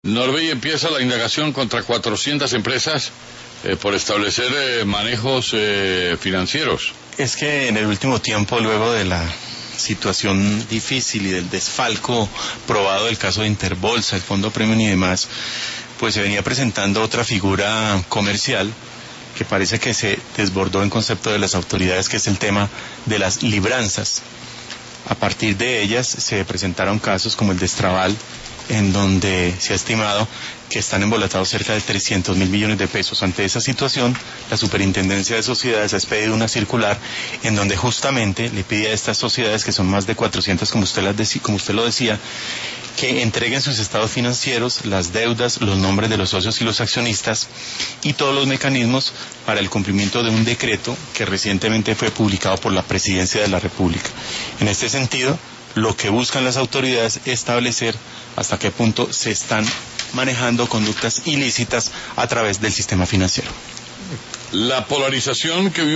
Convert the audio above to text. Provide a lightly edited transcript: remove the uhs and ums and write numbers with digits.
Norbey empieza la indagación contra 400 empresas por establecer manejos financieros. Es que en el último tiempo, luego de la situación difícil y del desfalco probado del caso de Interbolsa, el Fondo Premium y demás, pues se venía presentando otra figura comercial que parece que se desbordó en concepto de las autoridades, que es el tema de las libranzas. A partir de ellas se presentaron casos como el de Estraval, en donde se ha estimado que están embolatados cerca de 300.000 millones de pesos. Ante esa situación, la Superintendencia de Sociedades ha expedido una circular en donde justamente le pide a estas sociedades, que son más de 400, como usted lo decía, que entreguen sus estados financieros, las deudas, los nombres de los socios y los accionistas y todos los mecanismos para el cumplimiento de un decreto que recientemente fue publicado por la Presidencia de la República. En este sentido, lo que buscan las autoridades es establecer hasta qué punto se están manejando conductas ilícitas a través del sistema financiero. La polarización que